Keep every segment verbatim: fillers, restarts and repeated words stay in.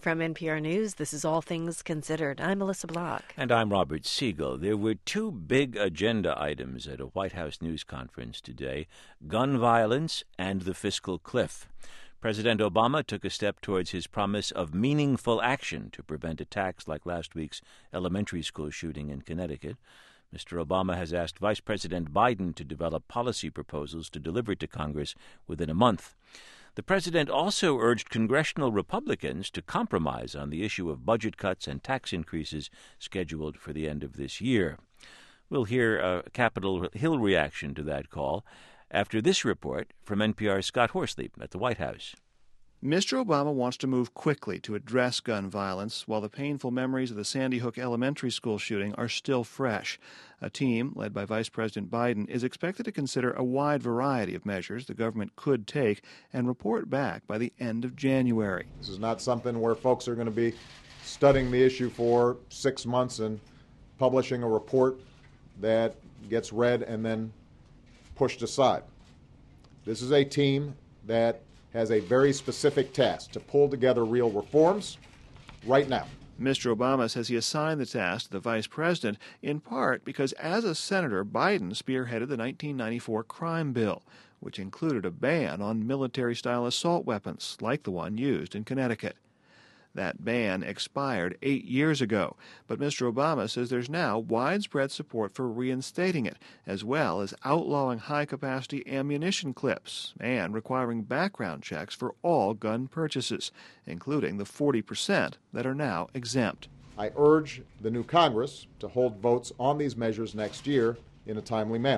From N P R News, this is All Things Considered. I'm Melissa Block. And I'm Robert Siegel. There were two big agenda items at a White House news conference today: gun violence and the fiscal cliff. President Obama took a step towards his promise of meaningful action to prevent attacks like last week's elementary school shooting in Connecticut. Mister Obama has asked Vice President Biden to develop policy proposals to deliver to Congress within a month. The president also urged congressional Republicans to compromise on the issue of budget cuts and tax increases scheduled for the end of this year. We'll hear a Capitol Hill reaction to that call after this report from N P R's Scott Horsley at the White House. Mister Obama wants to move quickly to address gun violence while the painful memories of the Sandy Hook Elementary School shooting are still fresh. A team, led by Vice President Biden, is expected to consider a wide variety of measures the government could take and report back by the end of January. This is not something where folks are going to be studying the issue for six months and publishing a report that gets read and then pushed aside. This is a team that has a very specific task to pull together real reforms right now. Mister Obama says he assigned the task to the vice president in part because as a senator, Biden spearheaded the nineteen ninety-four crime bill, which included a ban on military-style assault weapons like the one used in Connecticut. That ban expired eight years ago, but Mister Obama says there's now widespread support for reinstating it, as well as outlawing high-capacity ammunition clips and requiring background checks for all gun purchases, including the forty percent that are now exempt. I urge the new Congress to hold votes on these measures next year in a timely manner.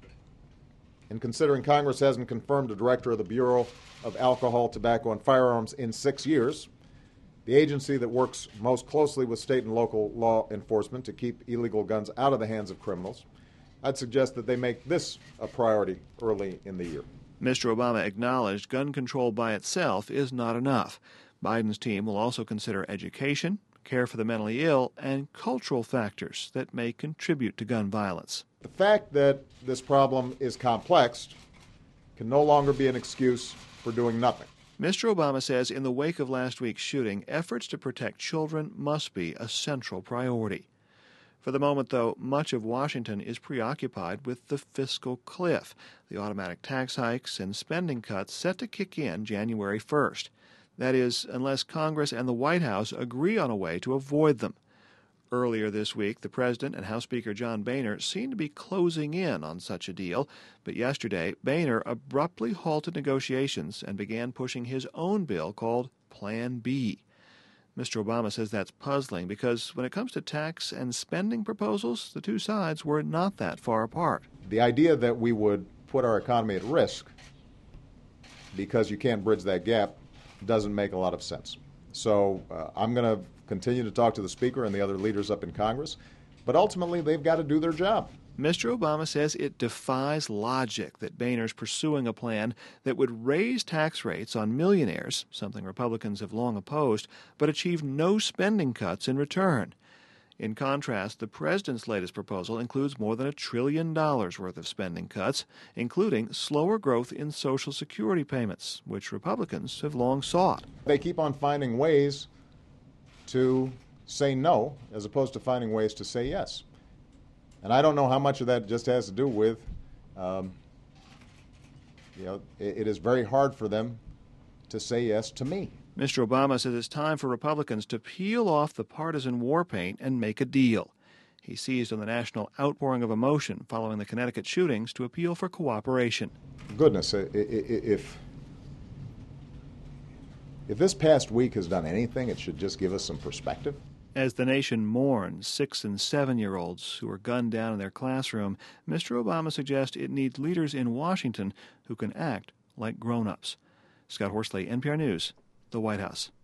And considering Congress hasn't confirmed a director of the Bureau of Alcohol, Tobacco, and Firearms in six years, the agency that works most closely with state and local law enforcement to keep illegal guns out of the hands of criminals, I'd suggest that they make this a priority early in the year. Mister Obama acknowledged gun control by itself is not enough. Biden's team will also consider education, care for the mentally ill, and cultural factors that may contribute to gun violence. The fact that this problem is complex can no longer be an excuse for doing nothing. Mister Obama says in the wake of last week's shooting, efforts to protect children must be a central priority. For the moment, though, much of Washington is preoccupied with the fiscal cliff, the automatic tax hikes and spending cuts set to kick in January first. That is, unless Congress and the White House agree on a way to avoid them. Earlier this week, the President and House Speaker John Boehner seemed to be closing in on such a deal, but yesterday, Boehner abruptly halted negotiations and began pushing his own bill called Plan B. Mister Obama says that's puzzling because when it comes to tax and spending proposals, the two sides were not that far apart. The idea that we would put our economy at risk because you can't bridge that gap doesn't make a lot of sense. So uh, I'm going to continue to talk to the Speaker and the other leaders up in Congress, but ultimately they've got to do their job. Mister Obama says it defies logic that Boehner's pursuing a plan that would raise tax rates on millionaires, something Republicans have long opposed, but achieve no spending cuts in return. In contrast, the president's latest proposal includes more than a trillion dollars worth of spending cuts, including slower growth in Social Security payments, which Republicans have long sought. They keep on finding ways to say no as opposed to finding ways to say yes. And I don't know how much of that just has to do with, um, you know, it, it is very hard for them to say yes to me. Mister Obama says it's time for Republicans to peel off the partisan war paint and make a deal. He seized on the national outpouring of emotion following the Connecticut shootings to appeal for cooperation. Goodness, if if this past week has done anything, it should just give us some perspective. As the nation mourns six- and seven-year-olds who were gunned down in their classroom, Mister Obama suggests it needs leaders in Washington who can act like grown-ups. Scott Horsley, N P R News, the White House.